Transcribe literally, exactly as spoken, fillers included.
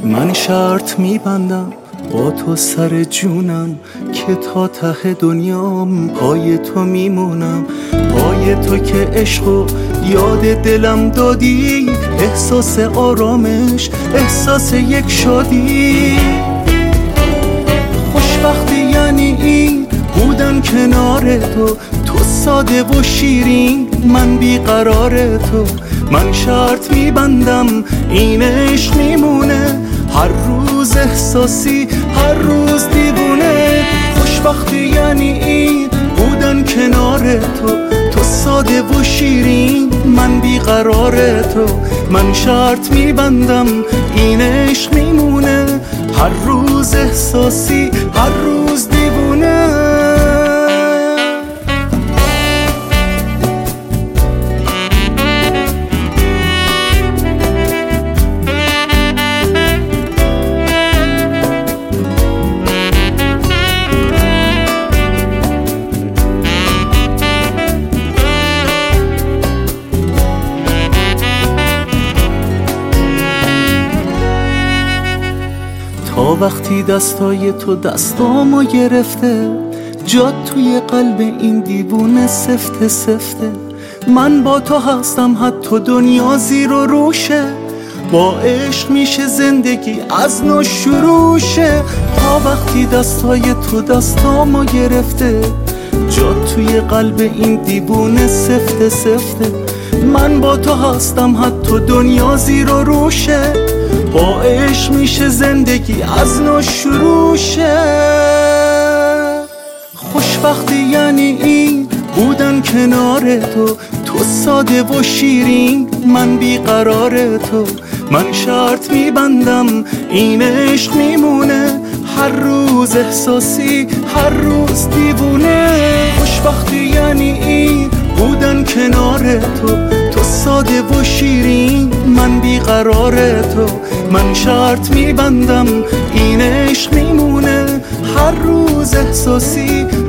من شرط میبندم با تو سر جونم که تا ته دنیام پای تو میمونم، پای تو که عشقو یاد دلم دادی، احساس آرامش، احساس یک شادی. خوشبختی یعنی این بودن کنار تو، تو ساده و شیرین، من بیقرار تو. من شرط میبندم این عشق میمونه، هر روز احساسی، هر روز دیوونه. خوشبختی یعنی این بودن کنار تو، تو ساده و شیرین، من بیقرار تو. من شرط میبندم این عشق میمونه، هر روز احساسی، هر روز دیوونه. تا وقتی دستای تو دستامو گرفته، جات توی قلب این دیوونه سفته سفته. من با تو هستم حتی دنیا زیر و روشه، با عشق میشه زندگی از نو شروع شه. تا وقتی دستای تو دستامو گرفته، جات توی قلب این دیوونه سفته سفته. من با تو هستم حتی دنیا زیر و روشه، با عشق میشه زندگی از نو شروع شه. خوشبختی یعنی این بودن کنار تو، تو ساده و شیرین، من بیقرار تو. من شرط میبندم این عشق میمونه، هر روز احساسی، هر روز دیوونه. خوشبختی یعنی این بودن کنار تو، تو ساده و شیرین، من بیقرار تو. من شرط میبندم این عشق میمونه، هر روز احساسی،